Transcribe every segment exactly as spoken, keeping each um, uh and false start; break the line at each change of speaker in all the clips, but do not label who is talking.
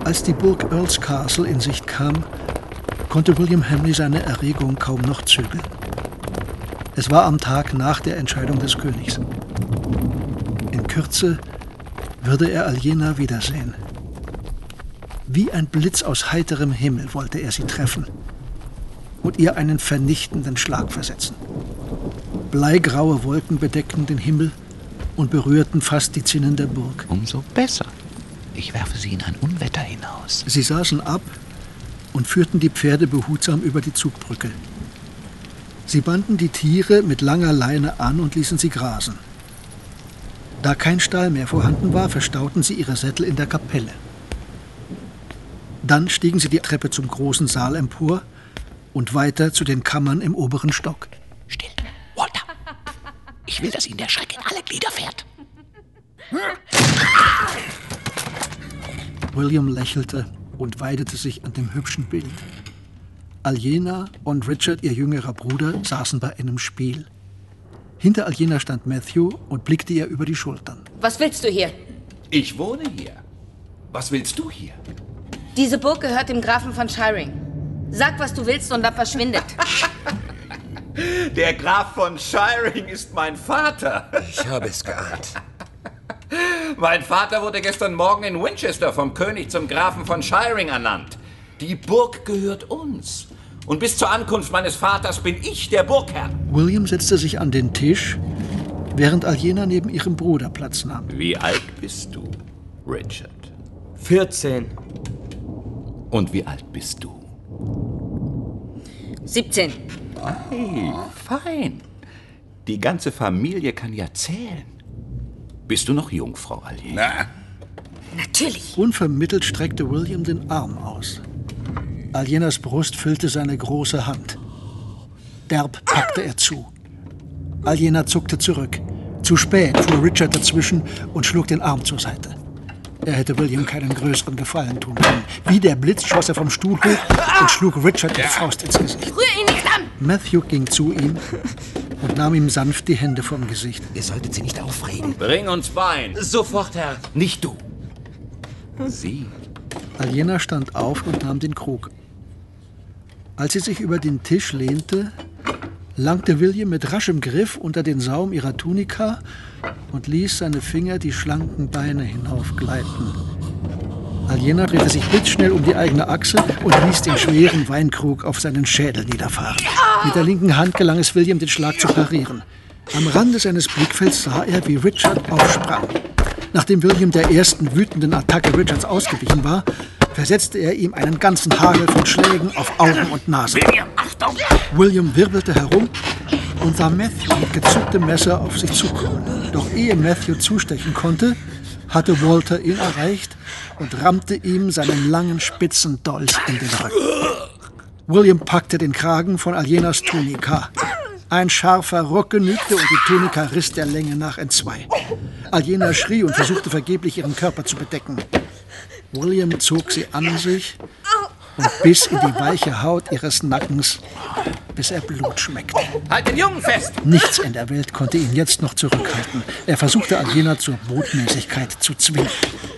Als die Burg Earls Castle in Sicht kam, konnte William Hamley seine Erregung kaum noch zügeln. Es war am Tag nach der Entscheidung des Königs. In Kürze würde er Aljena wiedersehen. Wie ein Blitz aus heiterem Himmel wollte er sie treffen und ihr einen vernichtenden Schlag versetzen. Bleigraue Wolken bedeckten den Himmel und berührten fast die Zinnen der Burg.
Umso besser. Ich werfe sie in ein Unwetter hinaus.
Sie saßen ab und führten die Pferde behutsam über die Zugbrücke. Sie banden die Tiere mit langer Leine an und ließen sie grasen. Da kein Stall mehr vorhanden war, verstauten sie ihre Sättel in der Kapelle. Dann stiegen sie die Treppe zum großen Saal empor und weiter zu den Kammern im oberen Stock.
Still, Walter. Ich will, dass Ihnen der Schreck in alle Glieder fährt.
William lächelte und weidete sich an dem hübschen Bild. Aljena und Richard, ihr jüngerer Bruder, saßen bei einem Spiel. Hinter Aljena stand Matthew und blickte ihr über die Schultern.
Was willst du hier?
Ich wohne hier. Was willst du hier?
Diese Burg gehört dem Grafen von Shiring. Sag, was du willst und dann verschwindet.
Der Graf von Shiring ist mein Vater.
Ich habe es geahnt.
Mein Vater wurde gestern Morgen in Winchester vom König zum Grafen von Shiring ernannt. Die Burg gehört uns. Und bis zur Ankunft meines Vaters bin ich der Burgherr.
William setzte sich an den Tisch, während Aljena neben ihrem Bruder Platz nahm.
Wie alt bist du, Richard?
vierzehn.
Und wie alt bist du?
siebzehn.
Hey, fein. Die ganze Familie kann ja zählen. Bist du noch Jungfrau, Aljena?
Na.
Natürlich.
Unvermittelt streckte William den Arm aus. Aljenas Brust füllte seine große Hand. Derb packte er zu. Aljena zuckte zurück. Zu spät fuhr Richard dazwischen und schlug den Arm zur Seite. Er hätte William keinen größeren Gefallen tun können. Wie der Blitz schoss er vom Stuhl hoch und schlug Richard die Faust ins Gesicht.
Rühr ihn nicht an!
Matthew ging zu ihm und nahm ihm sanft die Hände vom Gesicht.
Ihr solltet sie nicht aufregen.
Bring uns Wein.
Sofort, Herr.
Nicht du. Sie.
Aljena stand auf und nahm den Krug. Als sie sich über den Tisch lehnte, langte William mit raschem Griff unter den Saum ihrer Tunika und ließ seine Finger die schlanken Beine hinaufgleiten. Aljena drehte sich blitzschnell um die eigene Achse und ließ den schweren Weinkrug auf seinen Schädel niederfahren. Mit der linken Hand gelang es William, den Schlag zu parieren. Am Rande seines Blickfelds sah er, wie Richard aufsprang. Nachdem William der ersten wütenden Attacke Richards ausgewichen war, versetzte er ihm einen ganzen Hagel von Schlägen auf Augen und Nase.
William, Achtung!
William wirbelte herum und sah Matthew mit gezücktem Messer auf sich zukommen. Doch ehe Matthew zustechen konnte, hatte Walter ihn erreicht und rammte ihm seinen langen, spitzen Dolch in den Rücken. William packte den Kragen von Aljenas Tunika. Ein scharfer Ruck genügte und die Tunika riss der Länge nach entzwei. Aljena schrie und versuchte vergeblich, ihren Körper zu bedecken. William zog sie an sich und biss in die weiche Haut ihres Nackens, bis er Blut schmeckte.
Halt den Jungen fest!
Nichts in der Welt konnte ihn jetzt noch zurückhalten. Er versuchte, Aljena zur Botmäßigkeit zu zwingen.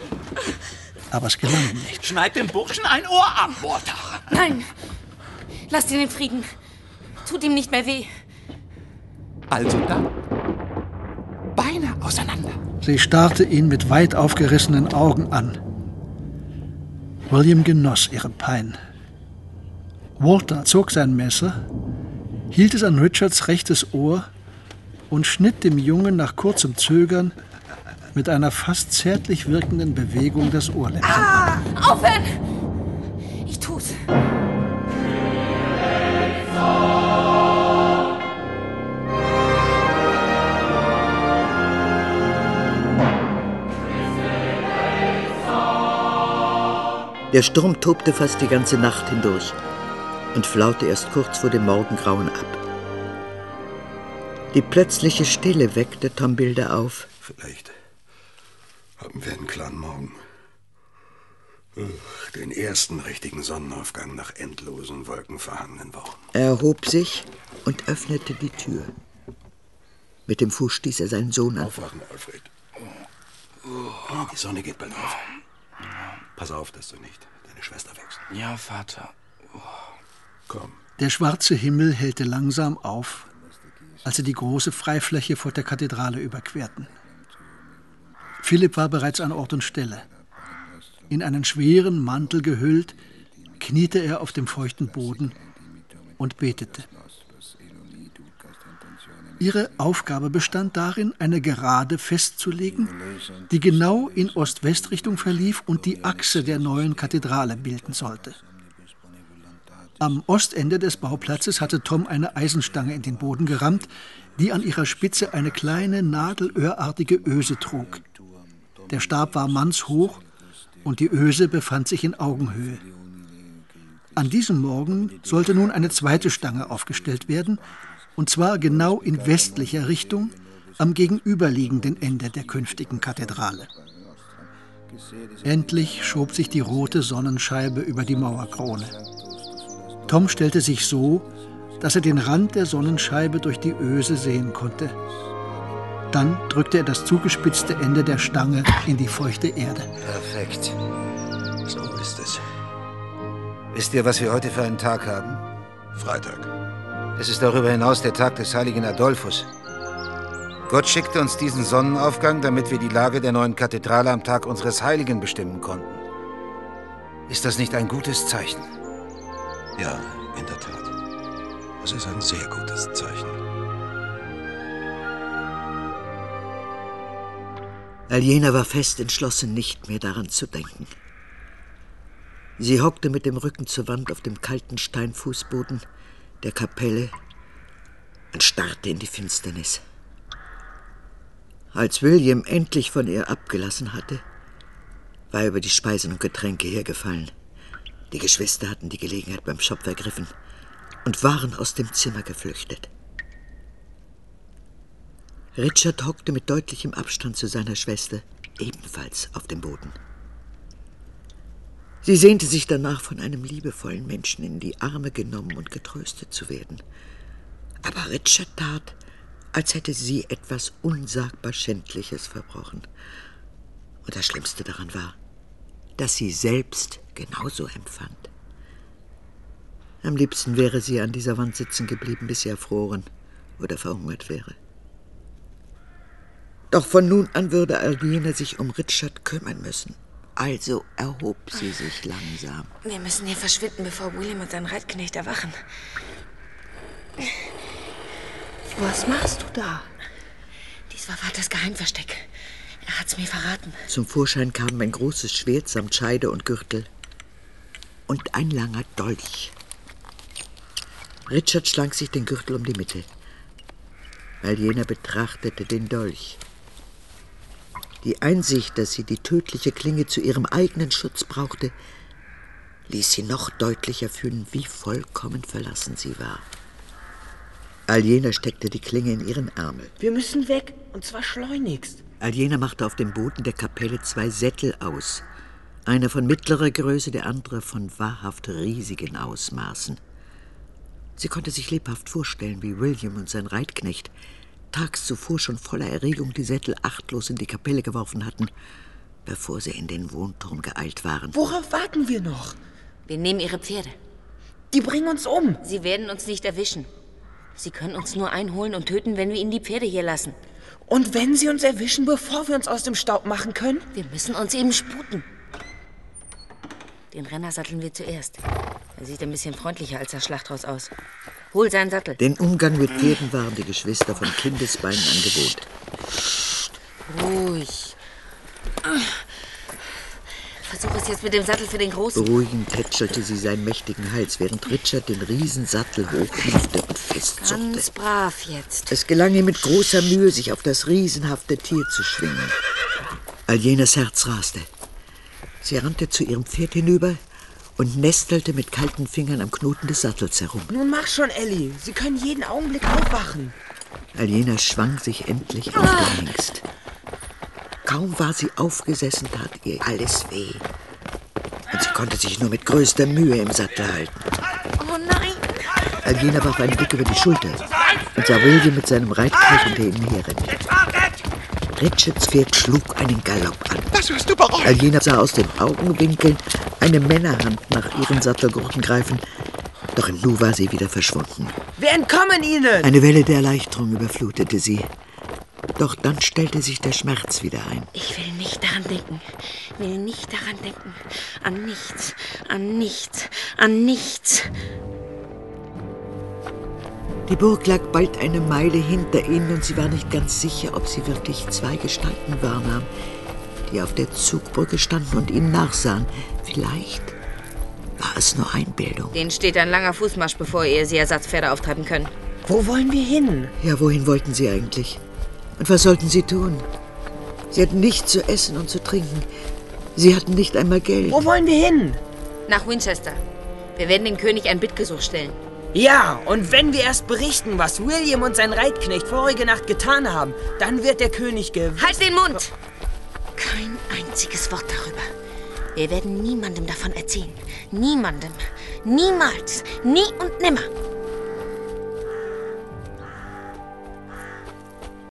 Aber es gelang ihm nicht.
Schneid dem Burschen ein Ohr ab, Walter.
Nein! Lasst ihn in Frieden. Tut ihm nicht mehr weh.
Also dann. Beine auseinander.
Sie starrte ihn mit weit aufgerissenen Augen an. William genoss ihre Pein. Walter zog sein Messer, hielt es an Richards rechtes Ohr und schnitt dem Jungen nach kurzem Zögern mit einer fast zärtlich wirkenden Bewegung das Ohrläppchen ab.
Ah, aufhören! Ich tu's.
Der Sturm tobte fast die ganze Nacht hindurch und flaute erst kurz vor dem Morgengrauen ab. Die plötzliche Stille weckte Tom Bilder auf.
Vielleicht haben wir einen klaren Morgen. Den ersten richtigen Sonnenaufgang nach endlosen, wolkenverhangenen Wochen.
Er erhob sich und öffnete die Tür. Mit dem Fuß stieß er seinen Sohn an.
Aufwachen, Alfred. Die Sonne geht bald auf. Pass auf, dass du nicht deine Schwester wächst.
Ja, Vater. Oh.
Komm.
Der schwarze Himmel hellte langsam auf, als sie die große Freifläche vor der Kathedrale überquerten. Philipp war bereits an Ort und Stelle. In einen schweren Mantel gehüllt, kniete er auf dem feuchten Boden und betete. Ihre Aufgabe bestand darin, eine Gerade festzulegen, die genau in Ost-West-Richtung verlief und die Achse der neuen Kathedrale bilden sollte. Am Ostende des Bauplatzes hatte Tom eine Eisenstange in den Boden gerammt, die an ihrer Spitze eine kleine, nadelöhrartige Öse trug. Der Stab war mannshoch und die Öse befand sich in Augenhöhe. An diesem Morgen sollte nun eine zweite Stange aufgestellt werden, und zwar genau in westlicher Richtung, am gegenüberliegenden Ende der künftigen Kathedrale. Endlich schob sich die rote Sonnenscheibe über die Mauerkrone. Tom stellte sich so, dass er den Rand der Sonnenscheibe durch die Öse sehen konnte. Dann drückte er das zugespitzte Ende der Stange in die feuchte Erde.
Perfekt.
So ist es.
Wisst ihr, was wir heute für einen Tag haben?
Freitag.
Es ist darüber hinaus der Tag des heiligen Adolphus. Gott schickte uns diesen Sonnenaufgang, damit wir die Lage der neuen Kathedrale am Tag unseres Heiligen bestimmen konnten. Ist das nicht ein gutes Zeichen?
Ja, in der Tat. Das ist ein sehr gutes Zeichen.
Aljena war fest entschlossen, nicht mehr daran zu denken. Sie hockte mit dem Rücken zur Wand auf dem kalten Steinfußboden der Kapelle und starrte in die Finsternis. Als William endlich von ihr abgelassen hatte, war er über die Speisen und Getränke hergefallen. Die Geschwister hatten die Gelegenheit beim Schopf ergriffen und waren aus dem Zimmer geflüchtet. Richard hockte mit deutlichem Abstand zu seiner Schwester, ebenfalls auf dem Boden. Sie sehnte sich danach, von einem liebevollen Menschen in die Arme genommen und getröstet zu werden. Aber Richard tat, als hätte sie etwas unsagbar Schändliches verbrochen. Und das Schlimmste daran war, dass sie selbst genauso empfand. Am liebsten wäre sie an dieser Wand sitzen geblieben, bis sie erfroren oder verhungert wäre. Doch von nun an würde Aljena sich um Richard kümmern müssen. Also erhob sie sich langsam.
Wir müssen hier verschwinden, bevor William und sein Reitknecht erwachen.
Was machst du da?
Dies war Vaters Geheimversteck. Er hat's mir verraten.
Zum Vorschein kamen ein großes Schwert samt Scheide und Gürtel und ein langer Dolch. Richard schlang sich den Gürtel um die Mitte. Aljena betrachtete den Dolch. Die Einsicht, dass sie die tödliche Klinge zu ihrem eigenen Schutz brauchte, ließ sie noch deutlicher fühlen, wie vollkommen verlassen sie war. Aljena steckte die Klinge in ihren Ärmel.
Wir müssen weg, und zwar schleunigst.
Aljena machte auf dem Boden der Kapelle zwei Sättel aus. Einer von mittlerer Größe, der andere von wahrhaft riesigen Ausmaßen. Sie konnte sich lebhaft vorstellen, wie William und sein Reitknecht tags zuvor schon voller Erregung die Sättel achtlos in die Kapelle geworfen hatten, bevor sie in den Wohnturm geeilt waren.
Worauf warten wir noch?
Wir nehmen ihre Pferde.
Die bringen uns um.
Sie werden uns nicht erwischen. Sie können uns nur einholen und töten, wenn wir ihnen die Pferde hier lassen.
Und wenn sie uns erwischen, bevor wir uns aus dem Staub machen können?
Wir müssen uns eben sputen. Den Renner satteln wir zuerst. Er sieht ein bisschen freundlicher als das Schlachtross aus. Hol seinen Sattel.
Den Umgang mit Pferden waren die Geschwister von Kindesbeinen angewohnt.
Ruhig. Versuch es jetzt mit dem Sattel für den Großen.
Beruhigend tätschelte sie seinen mächtigen Hals, während Richard den Riesensattel hochhiefte und festzupfte.
Ganz brav jetzt.
Es gelang ihm mit großer Mühe, sich auf das riesenhafte Tier zu schwingen. Aljenas Herz raste. Sie rannte zu ihrem Pferd hinüber und nestelte mit kalten Fingern am Knoten des Sattels herum.
Nun mach schon, Ellie. Sie können jeden Augenblick aufwachen.
Aljena schwang sich endlich auf den Hengst. Kaum war sie aufgesessen, tat ihr alles weh. Und sie konnte sich nur mit größter Mühe im Sattel halten.
Oh nein!
Aljena warf einen Blick über die Schulter und sah William mit seinem Reitknecht hinter ihnen herrennen. Richards Pferd schlug einen Galopp an.
Das wirst du bereuen.
Alina sah aus den Augenwinkeln eine Männerhand nach ihren Sattelgurten greifen. Doch im Nu war sie wieder verschwunden.
Wir entkommen ihnen!
Eine Welle der Erleichterung überflutete sie. Doch dann stellte sich der Schmerz wieder ein.
Ich will nicht daran denken. Will nicht daran denken. An nichts. An nichts. An nichts.
Die Burg lag bald eine Meile hinter ihnen und sie war nicht ganz sicher, ob sie wirklich zwei Gestalten wahrnahm, die auf der Zugbrücke standen und ihnen nachsahen. Vielleicht war es nur Einbildung.
Denen steht ein langer Fußmarsch bevor, ehe sie Ersatzpferde auftreiben können.
Wo wollen wir hin?
Ja, wohin wollten sie eigentlich? Und was sollten sie tun? Sie hatten nichts zu essen und zu trinken. Sie hatten nicht einmal Geld.
Wo wollen wir hin?
Nach Winchester. Wir werden dem König ein Bittgesuch stellen.
Ja, und wenn wir erst berichten, was William und sein Reitknecht vorige Nacht getan haben, dann wird der König gewiss...
Halt den Mund! Kein einziges Wort darüber. Wir werden niemandem davon erzählen. Niemandem. Niemals. Nie und nimmer.